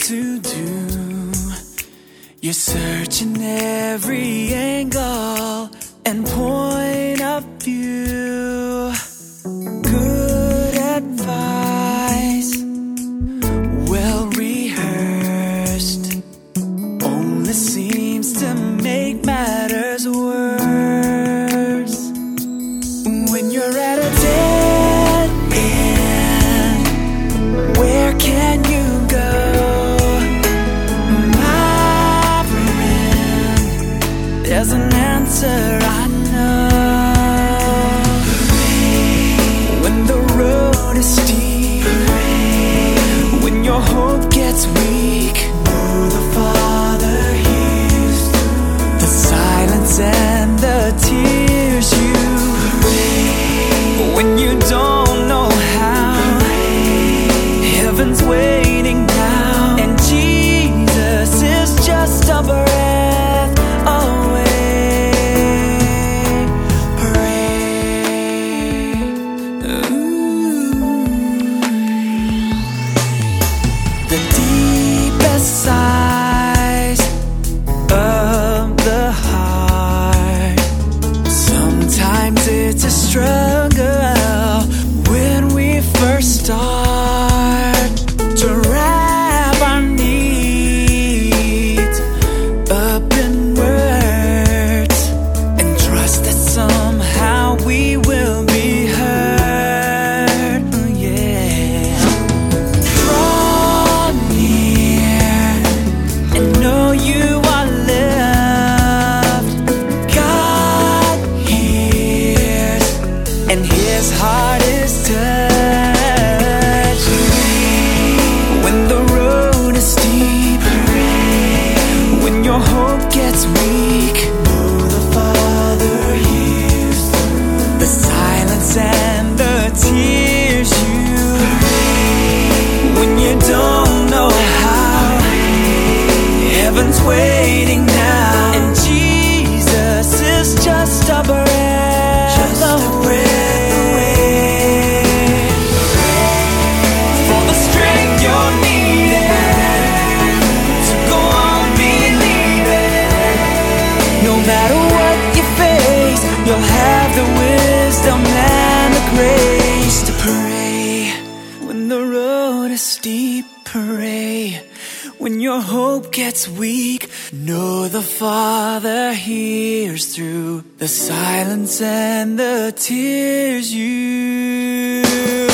to do. You're searching every angle and point of view. Good advice, well rehearsed, only seems to make matters worse. When you're at a dead end, where can you go? My friend, there's an answer I know. When the road is steep, when your hope gets weak, know the Father hears the silence and the tears you when you don't know how. Heaven's waiting now, and Jesus is just a breath away. Pray. The deepest sighs of the heart, sometimes it's a struggle when we first start to wrap our needs up in words and trust that somehow we will be heard. Yeah. Draw near and know you are loved. God hears and His heart is touched. When the road is steep, when your hope gets weak, know the Father hears the silence and the tears you when you don't know how. Heaven's waiting now, and Jesus is just a breath away. For the strength you're needing to go on believing. No matter what you face, you'll have the wisdom and the grace to pray. When the road is steep, pray. When your hope gets weak, know the Father hears through the silence and the tears you